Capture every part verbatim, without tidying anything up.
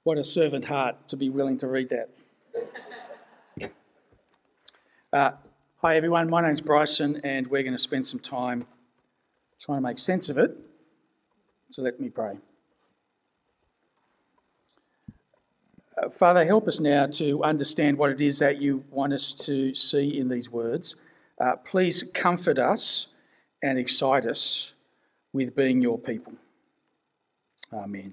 What a servant heart to be willing to read that. Uh, hi everyone, my name's Bryson and we're going to spend some time trying to make sense of it. So let me pray. Uh, Father, help us now to understand what it is that you want us to see in these words. Uh, please comfort us and excite us with being your people. Amen.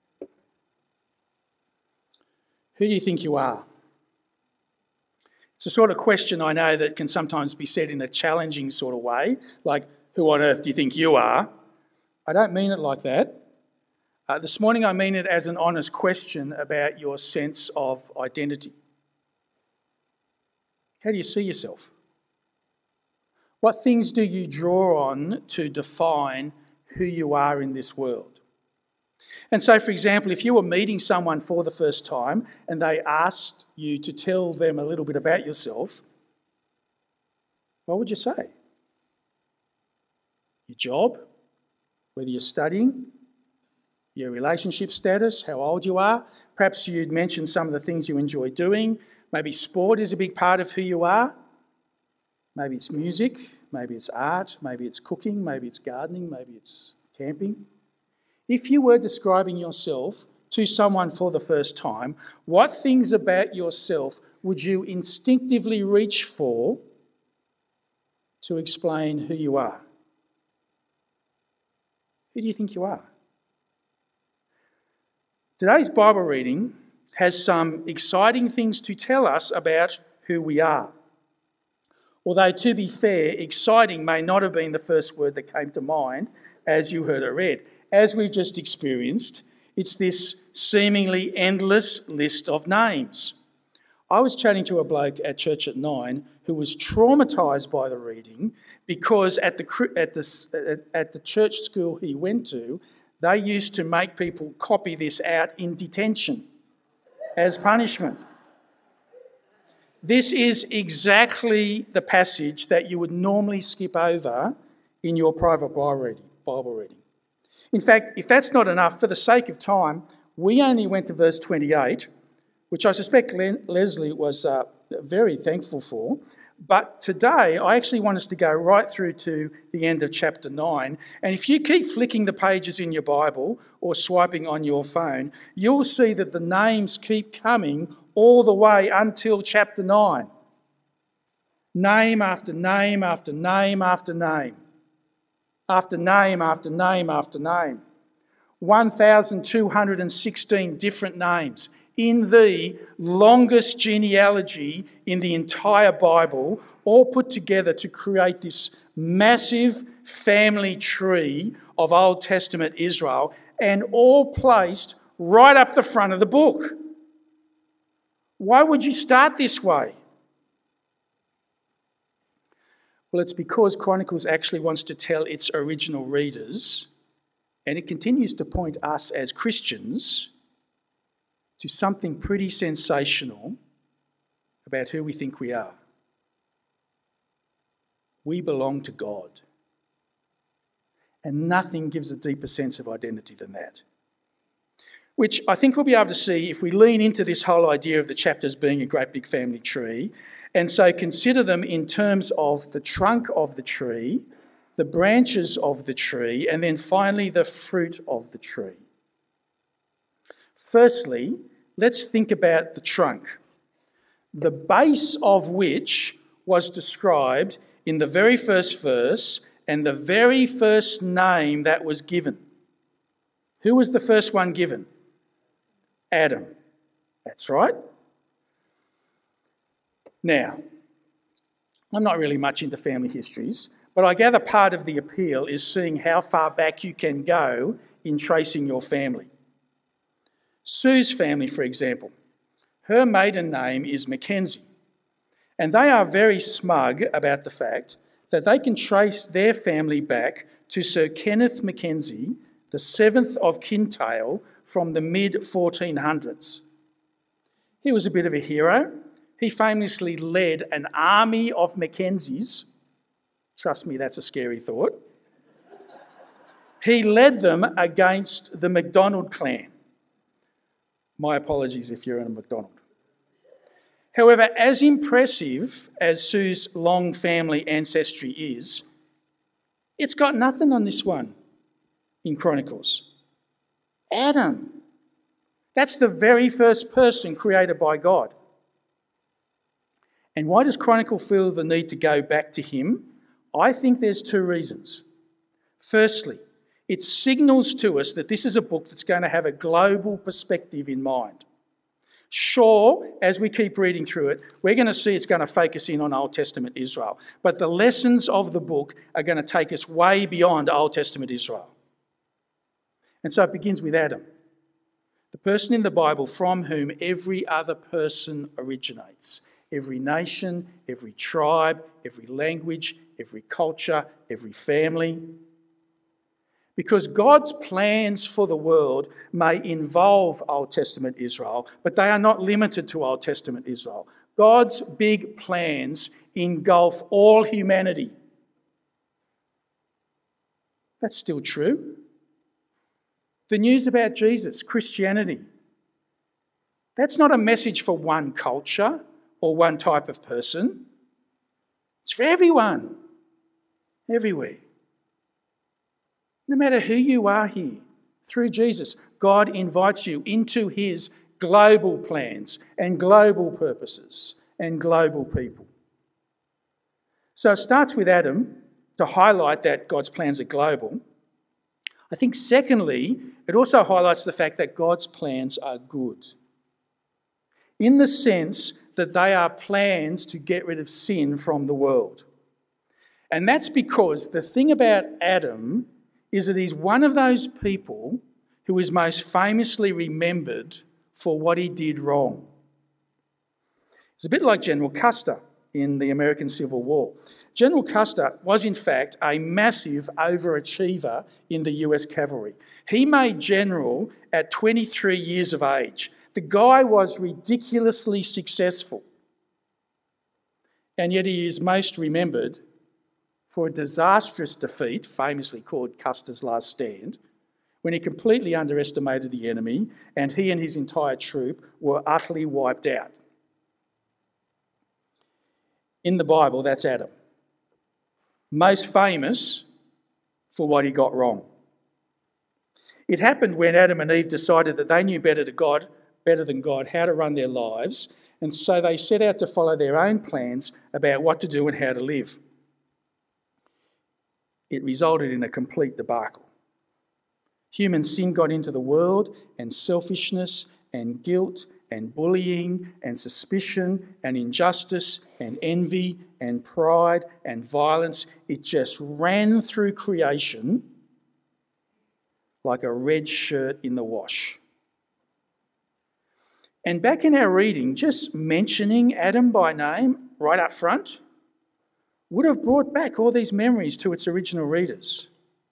Who do you think you are? It's a sort of question I know that can sometimes be said in a challenging sort of way, like, who on earth do you think you are? I don't mean it like that. Uh, this morning I mean it as an honest question about your sense of identity. How do you see yourself? What things do you draw on to define who you are in this world? And so, for example, if you were meeting someone for the first time and they asked you to tell them a little bit about yourself, what would you say? Your job, whether you're studying, your relationship status, how old you are. Perhaps you'd mention some of the things you enjoy doing. Maybe sport is a big part of who you are. Maybe it's music, maybe it's art, maybe it's cooking, maybe it's gardening, maybe it's camping. If you were describing yourself to someone for the first time, what things about yourself would you instinctively reach for to explain who you are? Who do you think you are? Today's Bible reading has some exciting things to tell us about who we are. Although, to be fair, exciting may not have been the first word that came to mind as you heard it read. As we've just experienced, it's this seemingly endless list of names. I was chatting to a bloke at church at nine who was traumatised by the reading because at the, at, the, at the church school he went to, they used to make people copy this out in detention as punishment. This is exactly the passage that you would normally skip over in your private Bible reading. Bible reading. In fact, if that's not enough, for the sake of time, we only went to verse twenty-eight, which I suspect Leslie was uh, very thankful for. But today, I actually want us to go right through to the end of chapter nine. And if you keep flicking the pages in your Bible or swiping on your phone, you'll see that the names keep coming all the way until chapter nine. Name after name after name after name. After name after name after name. one thousand two hundred sixteen different names in the longest genealogy in the entire Bible, all put together to create this massive family tree of Old Testament Israel, and all placed right up the front of the book. Why would you start this way? Well, it's because Chronicles actually wants to tell its original readers, and it continues to point us as Christians to something pretty sensational about who we think we are. We belong to God. And nothing gives a deeper sense of identity than that. Which I think we'll be able to see if we lean into this whole idea of the chapters being a great big family tree. And so consider them in terms of the trunk of the tree, the branches of the tree, and then finally the fruit of the tree. Firstly, let's think about the trunk, the base of which was described in the very first verse and the very first name that was given. Who was the first one given? Adam. That's right. Now, I'm not really much into family histories, but I gather part of the appeal is seeing how far back you can go in tracing your family. Sue's family, for example, her maiden name is Mackenzie, and they are very smug about the fact that they can trace their family back to Sir Kenneth Mackenzie, the seventh of Kintail, from the mid fourteen hundreds. He was a bit of a hero. He famously led an army of Mackenzies. Trust me, that's a scary thought. He led them against the MacDonald clan. My apologies if you're in a McDonald's. However, as impressive as Sue's long family ancestry is, it's got nothing on this one in Chronicles. Adam. That's the very first person created by God. And why does Chronicle feel the need to go back to him? I think there's two reasons. Firstly, it signals to us that this is a book that's going to have a global perspective in mind. Sure, as we keep reading through it, we're going to see it's going to focus in on Old Testament Israel. But the lessons of the book are going to take us way beyond Old Testament Israel. And so it begins with Adam, the person in the Bible from whom every other person originates. Every nation, every tribe, every language, every culture, every family. Because God's plans for the world may involve Old Testament Israel, but they are not limited to Old Testament Israel. God's big plans engulf all humanity. That's still true. The news about Jesus, Christianity, that's not a message for one culture or one type of person. It's for everyone, everywhere. No matter who you are here, through Jesus, God invites you into his global plans and global purposes and global people. So it starts with Adam to highlight that God's plans are global. I think secondly, it also highlights the fact that God's plans are good, in the sense that they are plans to get rid of sin from the world. And that's because the thing about Adam is that he's one of those people who is most famously remembered for what he did wrong. It's a bit like General Custer in the American Civil War. General Custer was in fact a massive overachiever in the U S cavalry. He made general at twenty-three years of age. The guy was ridiculously successful. And yet he is most remembered for a disastrous defeat, famously called Custer's Last Stand, when he completely underestimated the enemy and he and his entire troop were utterly wiped out. In the Bible, that's Adam, most famous for what he got wrong. It happened when Adam and Eve decided that they knew better to God, better than God, how to run their lives, and so they set out to follow their own plans about what to do and how to live. It resulted in a complete debacle. Human sin got into the world, and selfishness and guilt and bullying and suspicion and injustice and envy and pride and violence, it just ran through creation like a red shirt in the wash. And back in our reading, just mentioning Adam by name right up front would have brought back all these memories to its original readers.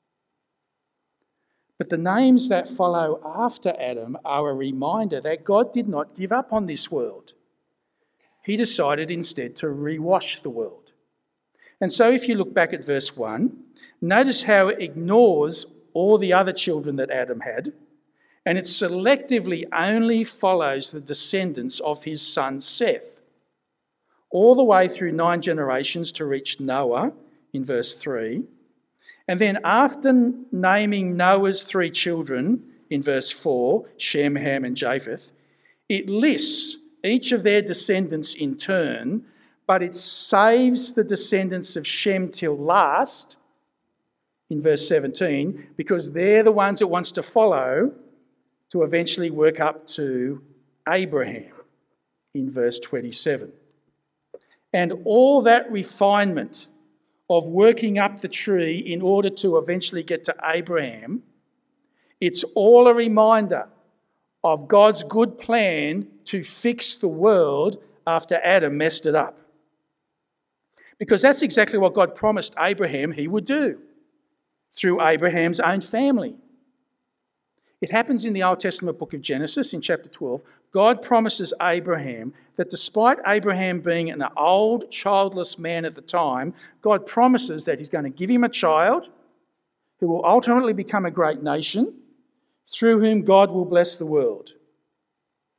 But the names that follow after Adam are a reminder that God did not give up on this world. He decided instead to rewash the world. And so if you look back at verse one, notice how it ignores all the other children that Adam had, and it selectively only follows the descendants of his son Seth, all the way through nine generations to reach Noah in verse three. And then after naming Noah's three children in verse four, Shem, Ham and Japheth, it lists each of their descendants in turn, but it saves the descendants of Shem till last in verse seventeen, because they're the ones it wants to follow to eventually work up to Abraham in verse twenty-seven. And all that refinement of working up the tree in order to eventually get to Abraham, it's all a reminder of God's good plan to fix the world after Adam messed it up. Because that's exactly what God promised Abraham he would do through Abraham's own family. It happens in the Old Testament book of Genesis in chapter twelve. God promises Abraham that despite Abraham being an old, childless man at the time, God promises that he's going to give him a child who will ultimately become a great nation, through whom God will bless the world.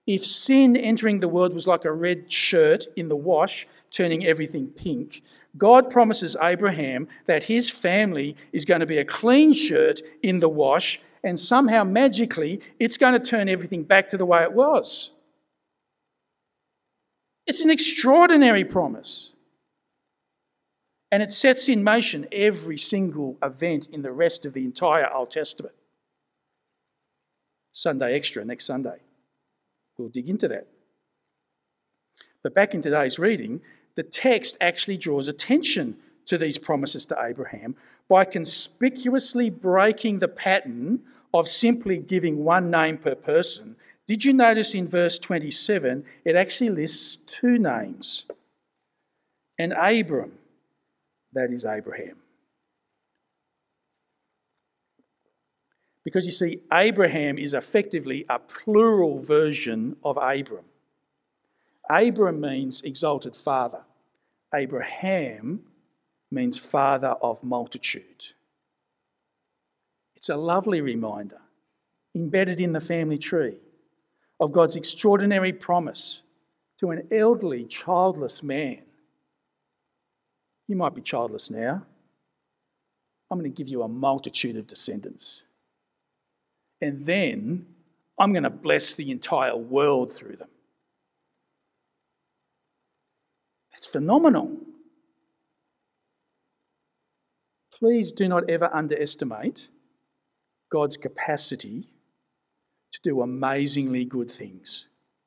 If sin entering the world was like a red shirt in the wash, turning everything pink, God promises Abraham that his family is going to be a clean shirt in the wash, and somehow magically it's going to turn everything back to the way it was. It's an extraordinary promise. And it sets in motion every single event in the rest of the entire Old Testament. Sunday Extra, next Sunday. We'll dig into that. But back in today's reading, the text actually draws attention to these promises to Abraham by conspicuously breaking the pattern of simply giving one name per person. Did you notice in verse twenty-seven, it actually lists two names? And Abram, that is Abraham. Because you see, Abraham is effectively a plural version of Abram. Abram means exalted father. Abraham means father of multitude. It's a lovely reminder, embedded in the family tree, of God's extraordinary promise to an elderly, childless man. You might be childless now. I'm going to give you a multitude of descendants. And then I'm going to bless the entire world through them. That's phenomenal. Please do not ever underestimate God's capacity to do amazingly good things.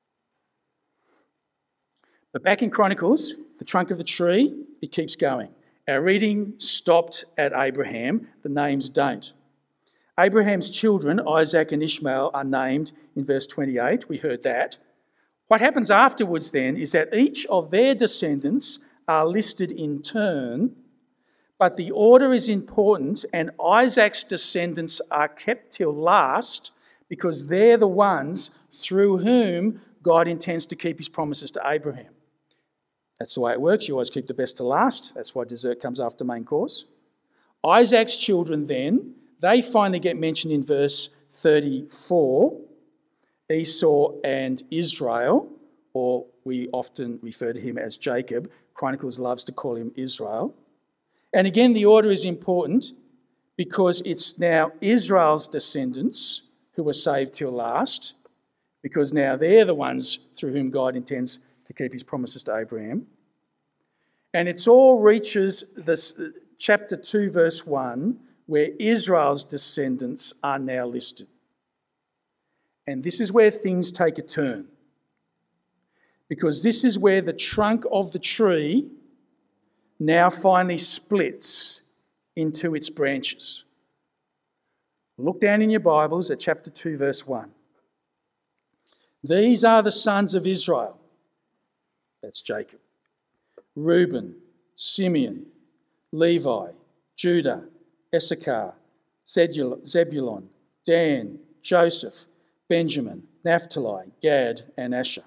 But back in Chronicles, the trunk of the tree, it keeps going. Our reading stopped at Abraham. The names don't. Abraham's children, Isaac and Ishmael, are named in verse twenty-eight. We heard that. What happens afterwards then is that each of their descendants are listed in turn, but the order is important, and Isaac's descendants are kept till last because they're the ones through whom God intends to keep his promises to Abraham. That's the way it works. You always keep the best to last. That's why dessert comes after main course. Isaac's children then, they finally get mentioned in verse thirty-four, Esau and Israel, or we often refer to him as Jacob. Chronicles loves to call him Israel. And again, the order is important because it's now Israel's descendants who were saved till last, because now they're the ones through whom God intends to keep his promises to Abraham. And it's all reaches this chapter two, verse one, where Israel's descendants are now listed. And this is where things take a turn, because this is where the trunk of the tree now finally splits into its branches. Look down in your Bibles at chapter two, verse one. These are the sons of Israel. That's Jacob. Reuben, Simeon, Levi, Judah, Issachar, Zebulon, Dan, Joseph, Benjamin, Naphtali, Gad, and Asher.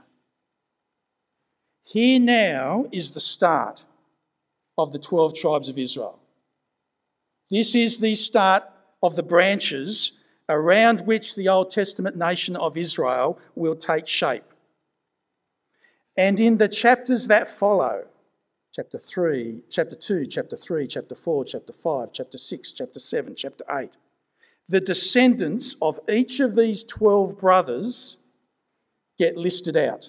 Here now is the start of the twelve tribes of Israel. This is the start of the branches around which the Old Testament nation of Israel will take shape. And in the chapters that follow, chapter three, chapter two, chapter three, chapter four, chapter five, chapter six, chapter seven, chapter eight, the descendants of each of these twelve brothers get listed out.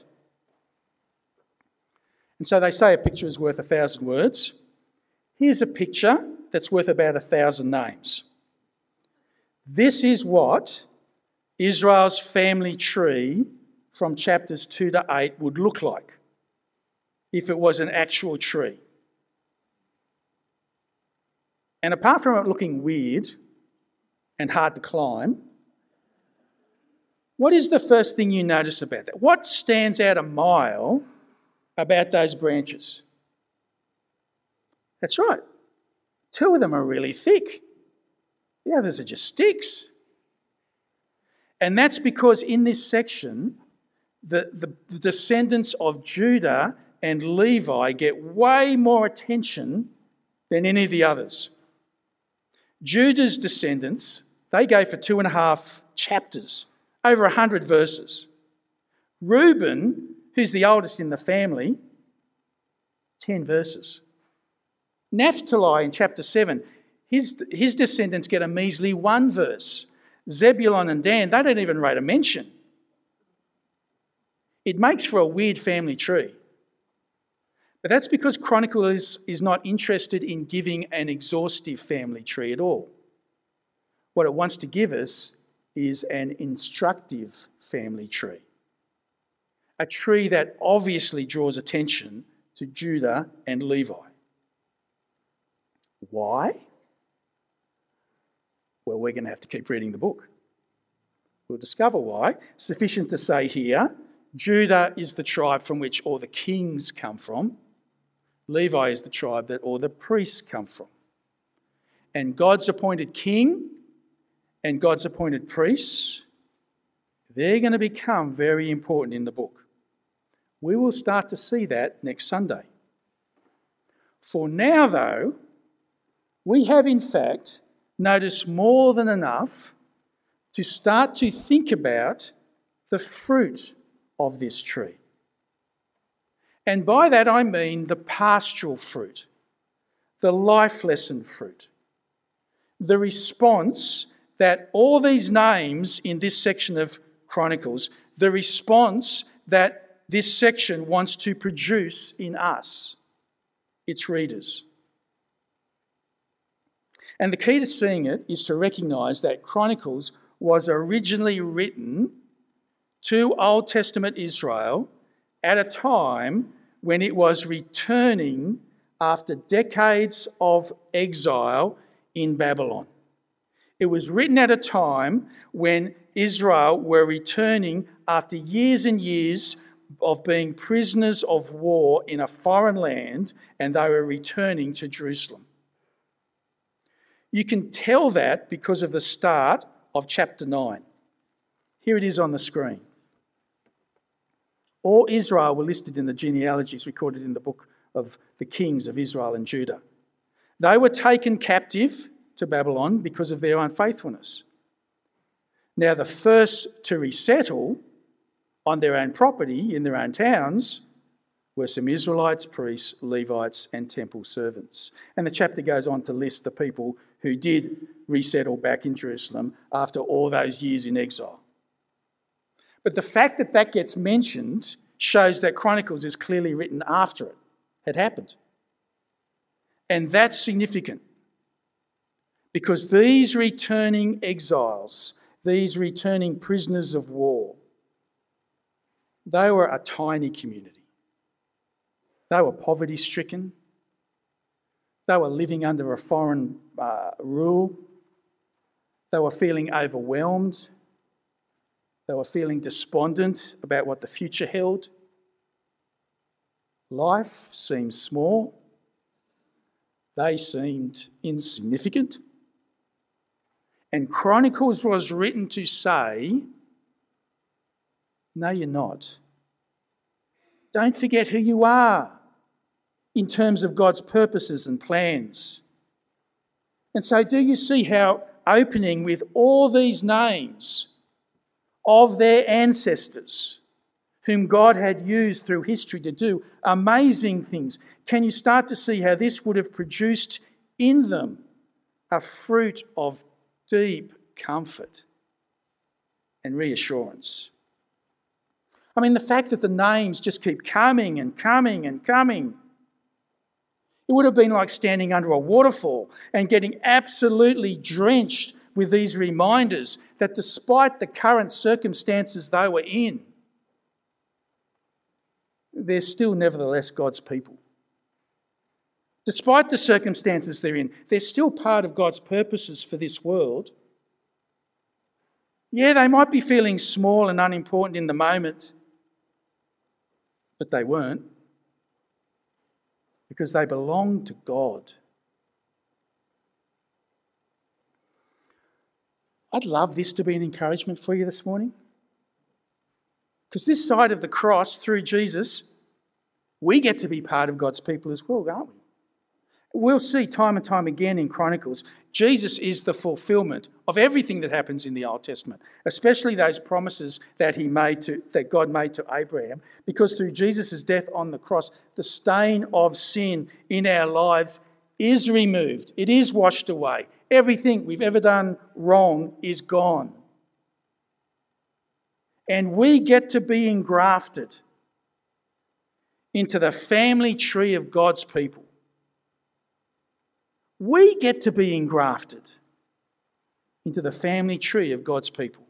And so they say a picture is worth a thousand words. Here's a picture that's worth about a thousand names. This is what Israel's family tree from chapters two to eight would look like if it was an actual tree. And apart from it looking weird and hard to climb, what is the first thing you notice about that? What stands out a mile about those branches? That's right. Two of them are really thick. The others are just sticks. And that's because in this section, the, the, the descendants of Judah and Levi get way more attention than any of the others. Judah's descendants, they go for two and a half chapters, over a hundred verses. Reuben, who's the oldest in the family, ten verses. Naphtali in chapter seven, his, his descendants get a measly one verse. Zebulun and Dan, they don't even rate a mention. It makes for a weird family tree. But that's because Chronicles is not interested in giving an exhaustive family tree at all. What it wants to give us is an instructive family tree. A tree that obviously draws attention to Judah and Levi. Why? Well, we're going to have to keep reading the book. We'll discover why. Sufficient to say here, Judah is the tribe from which all the kings come from. Levi is the tribe that all the priests come from. And God's appointed king and God's appointed priests, they're going to become very important in the book. We will start to see that next Sunday. For now, though, we have in fact noticed more than enough to start to think about the fruit of this tree. And by that I mean the pastoral fruit, the life lesson fruit, the response that all these names in this section of Chronicles, the response that this section wants to produce in us, its readers. And the key to seeing it is to recognise that Chronicles was originally written to Old Testament Israel at a time when it was returning after decades of exile in Babylon. It was written at a time when Israel were returning after years and years of being prisoners of war in a foreign land, and they were returning to Jerusalem. You can tell that because of the start of chapter nine. Here it is on the screen. All Israel were listed in the genealogies recorded in the book of the kings of Israel and Judah. They were taken captive to Babylon because of their unfaithfulness. Now, the first to resettle on their own property in their own towns were some Israelites, priests, Levites, and temple servants. And the chapter goes on to list the people who did resettle back in Jerusalem after all those years in exile. But the fact that that gets mentioned shows that Chronicles is clearly written after it had happened. And that's significant because these returning exiles, these returning prisoners of war, they were a tiny community. They were poverty-stricken. They were living under a foreign uh, rule. They were feeling overwhelmed. They were feeling despondent about what the future held. Life seemed small. They seemed insignificant. And Chronicles was written to say, no, you're not. Don't forget who you are in terms of God's purposes and plans. And so do you see how opening with all these names of their ancestors whom God had used through history to do amazing things, can you start to see how this would have produced in them a fruit of deep comfort and reassurance? I mean, the fact that the names just keep coming and coming and coming. It would have been like standing under a waterfall and getting absolutely drenched with these reminders that despite the current circumstances they were in, they're still nevertheless God's people. Despite the circumstances they're in, they're still part of God's purposes for this world. Yeah, they might be feeling small and unimportant in the moment, but they weren't, because they belong to God. I'd love this to be an encouragement for you this morning, because this side of the cross, through Jesus, we get to be part of God's people as well, aren't we? We'll see time and time again in Chronicles, Jesus is the fulfillment of everything that happens in the Old Testament, especially those promises that he made to, that God made to Abraham, because through Jesus' death on the cross, the stain of sin in our lives is removed. It is washed away. Everything we've ever done wrong is gone. And we get to be engrafted into the family tree of God's people. We get to be engrafted into the family tree of God's people.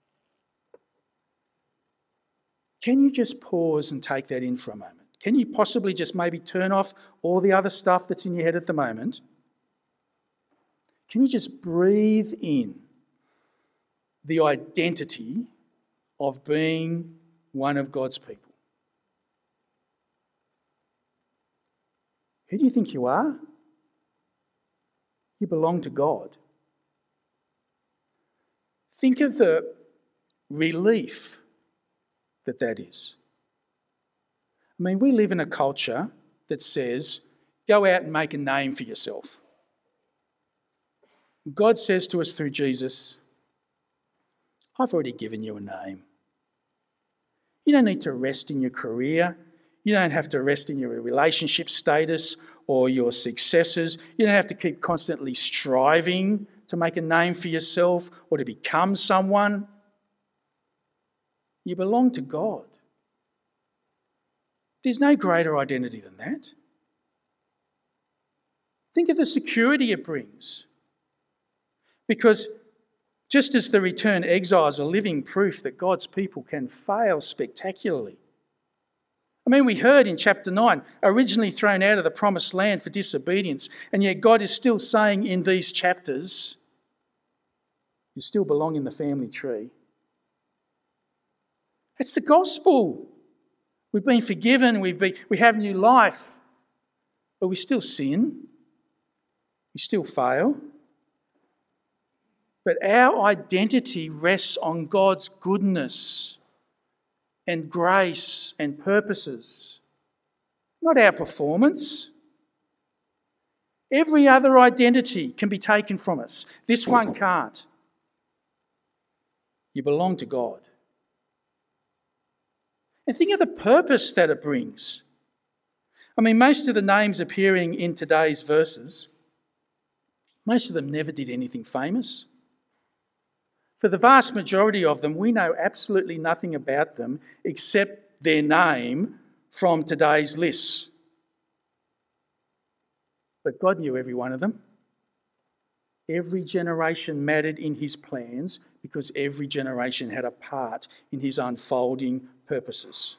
Can you just pause and take that in for a moment? Can you possibly just maybe turn off all the other stuff that's in your head at the moment? Can you just breathe in the identity of being one of God's people? Who do you think you are? You belong to God. Think of the relief that that is. I mean, we live in a culture that says, go out and make a name for yourself. God says to us through Jesus, I've already given you a name. You don't need to rest in your career. You don't have to rest in your relationship status or your successes. You don't have to keep constantly striving to make a name for yourself or to become someone. You belong to God. There's no greater identity than that. Think of the security it brings. Because just as the returned exiles are living proof that God's people can fail spectacularly. I mean, we heard in chapter nine, originally thrown out of the promised land for disobedience, and yet God is still saying in these chapters, you still belong in the family tree. It's the gospel. We've been forgiven, we've been, we have new life, but we still sin, we still fail. But our identity rests on God's goodness and grace and purposes, not our performance. Every other identity can be taken from us. This one can't. You belong to God. And think of the purpose that it brings. I mean, most of the names appearing in today's verses, most of them never did anything famous. For the vast majority of them, we know absolutely nothing about them except their name from today's lists. But God knew every one of them. Every generation mattered in his plans because every generation had a part in his unfolding purposes.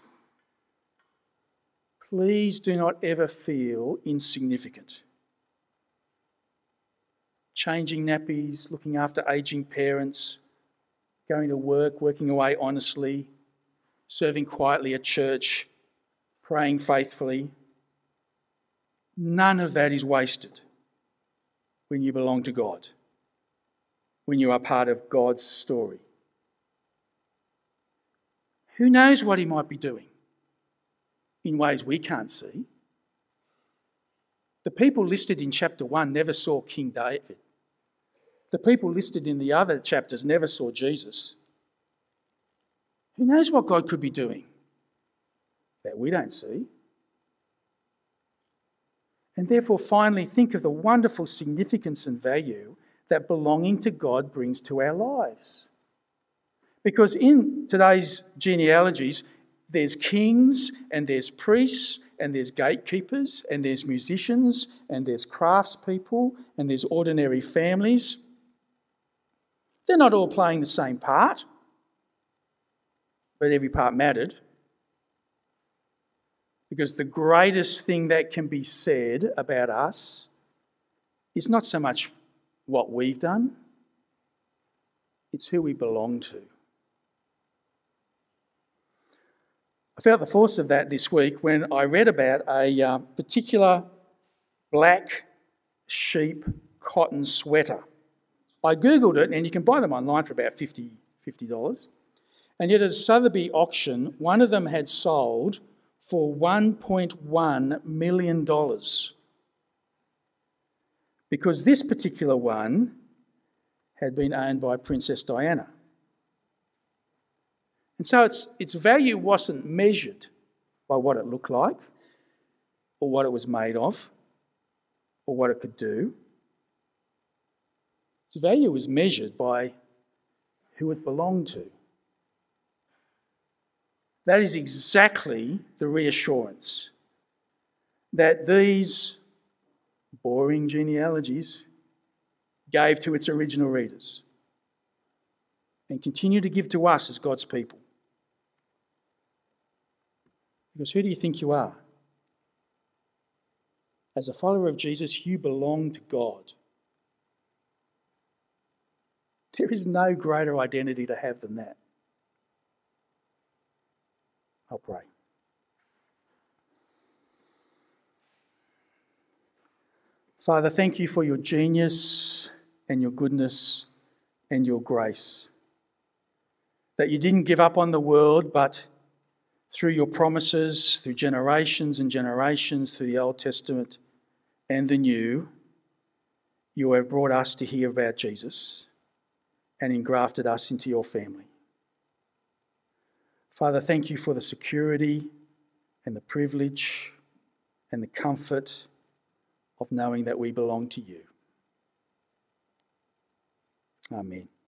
Please do not ever feel insignificant. Changing nappies, looking after ageing parents, going to work, working away honestly, serving quietly at church, praying faithfully. None of that is wasted when you belong to God, when you are part of God's story. Who knows what he might be doing in ways we can't see? The people listed in chapter one never saw King David. The people listed in the other chapters never saw Jesus. Who knows what God could be doing that we don't see? And therefore, finally, think of the wonderful significance and value that belonging to God brings to our lives. Because in today's genealogies, there's kings and there's priests and there's gatekeepers and there's musicians and there's craftspeople and there's ordinary families. They're not all playing the same part, but every part mattered. Because the greatest thing that can be said about us is not so much what we've done, it's who we belong to. I felt the force of that this week when I read about a uh, particular black sheep cotton sweater. I googled it, and you can buy them online for about fifty dollars. And yet at a Sotheby auction, one of them had sold for one point one million dollars. because this particular one had been owned by Princess Diana. And so its, its value wasn't measured by what it looked like, or what it was made of, or what it could do. Its value was measured by who it belonged to. That is exactly the reassurance that these boring genealogies gave to its original readers and continue to give to us as God's people. Because who do you think you are? As a follower of Jesus, you belong to God. There is no greater identity to have than that. I'll pray. Father, thank you for your genius and your goodness and your grace. That you didn't give up on the world, but through your promises, through generations and generations, through the Old Testament and the New, you have brought us to hear about Jesus and engrafted us into your family. Father, thank you for the security and the privilege and the comfort of knowing that we belong to you. Amen.